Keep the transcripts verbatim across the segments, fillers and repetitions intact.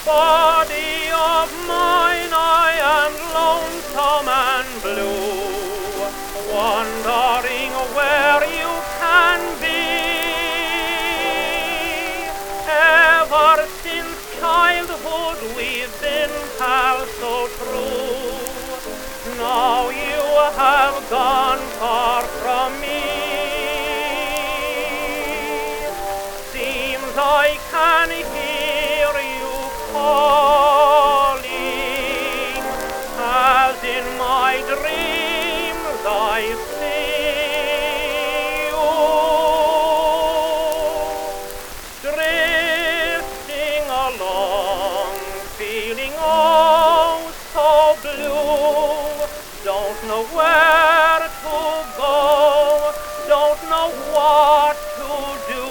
Body of mine, I am lonesome and blue, wondering where you can be. Ever since childhood we've been pals so true. Now you have gone far from me. Seems I can hear you calling, as in my dreams I see you, drifting along, feeling oh so blue. Don't know where to go, don't know what to do.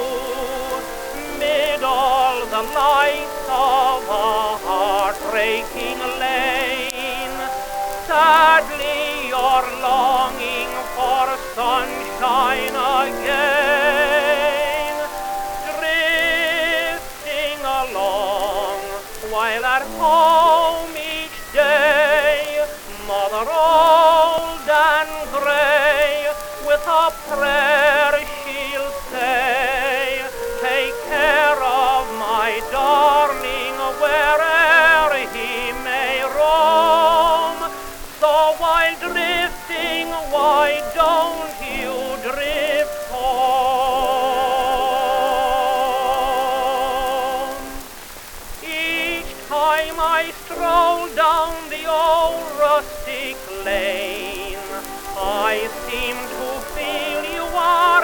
Mid all the lights of a heartbreaking lane, sadly you're longing for sunshine again. Drifting along while at home each day, Mother old and grey, with a prayer she'll say, take care of my darling where'er he may roam. So while drifting, why don't you drift home? Each time I stroll down the old rustic lane, I seem to feel you are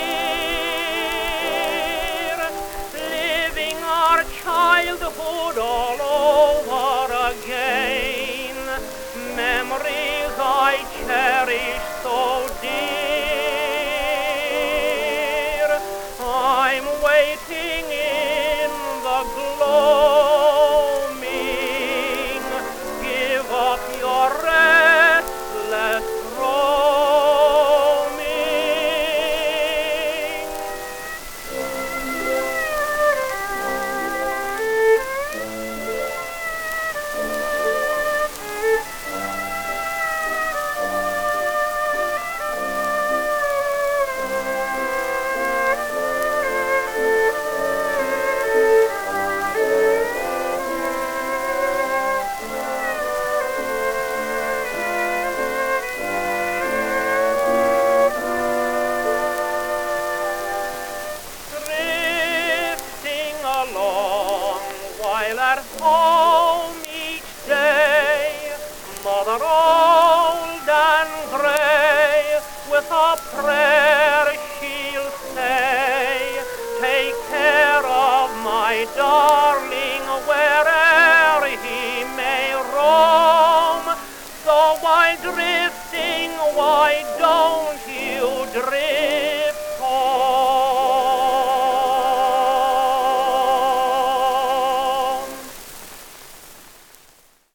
near, living our childhood all over again, memories I cherish so dear. I'm waiting in the gloaming, give up your restless roaming. Along while at home each day, Mother old and grey, with a prayer she'll say, take care of my darling where'er he may roam. So while drifting, why don't you drift